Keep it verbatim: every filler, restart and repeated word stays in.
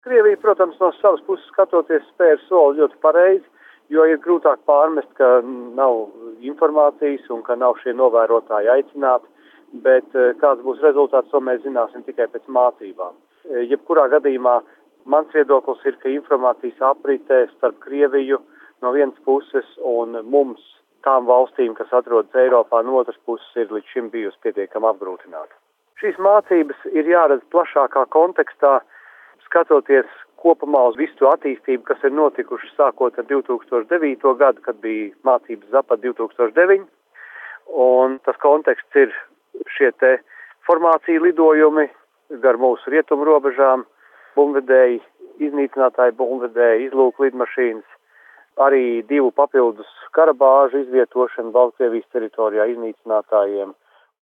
Krievija, protams, no savas puses skatoties spēr soli ļoti pareizi, jo ir grūtāk pārmest, ka nav informācijas un ka nav šie novērotāji aicināti, bet kāds būs rezultāts, to mēs zināsim tikai pēc mācībām. Jebkurā gadījumā mans viedoklis ir, ka informācijas aprite starp Krieviju no vienas puses un mums, tām valstīm, kas atrodas Eiropā, no otras puses ir līdz šim bijusi pietiekami apgrūtināta. Šīs mācības ir jāredz plašākā kontekstā, skatoties kopumā uz visu attīstību, kas ir notikuši sākot ar divi tūkstoši devīto gadu, kad bija mācības Zapad divi tūkstoši deviņi, un tas konteksts ir šie te formācija lidojumi gar mūsu rietumu robežām, bumbvedēji, iznīcinātāji bumbvedēji, izlūk lidmašīnas, arī divu papildus karabāžu izvietošanu Baltkrievijas teritorijā iznīcinātājiem